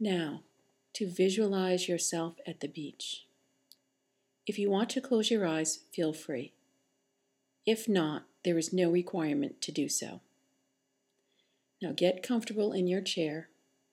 Now, to visualize yourself at the beach. If you want to close your eyes, feel free. If not, there is no requirement to do so. Now get comfortable in your chair.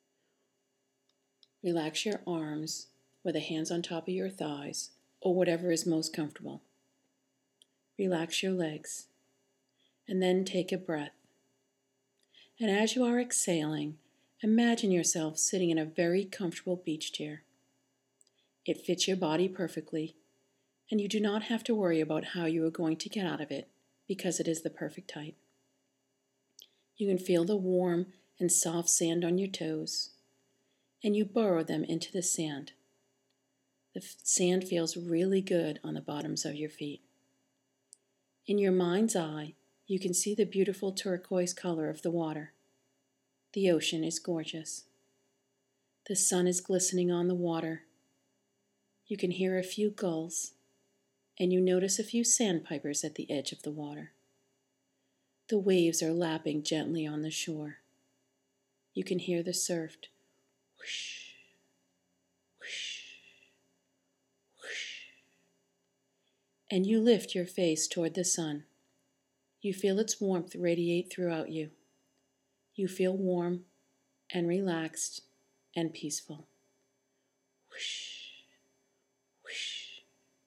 Relax your arms with the hands on top of your thighs or whatever is most comfortable. Relax your legs and then take a breath. And as you are exhaling, imagine yourself sitting in a very comfortable beach chair. It fits your body perfectly, and you do not have to worry about how you are going to get out of it because it is the perfect height. You can feel the warm and soft sand on your toes, and you burrow them into the sand. The sand feels really good on the bottoms of your feet. In your mind's eye, you can see the beautiful turquoise color of the water. The ocean is gorgeous. The sun is glistening on the water. You can hear a few gulls, and you notice a few sandpipers at the edge of the water. The waves are lapping gently on the shore. You can hear the surf whoosh, whoosh, whoosh. And you lift your face toward the sun. You feel its warmth radiate throughout you. You feel warm and relaxed and peaceful. Whoosh, whoosh,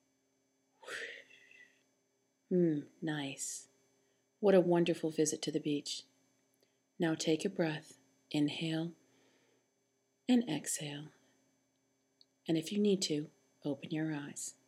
whoosh. Nice. What a wonderful visit to the beach. Now take a breath. Inhale and exhale. And if you need to, open your eyes.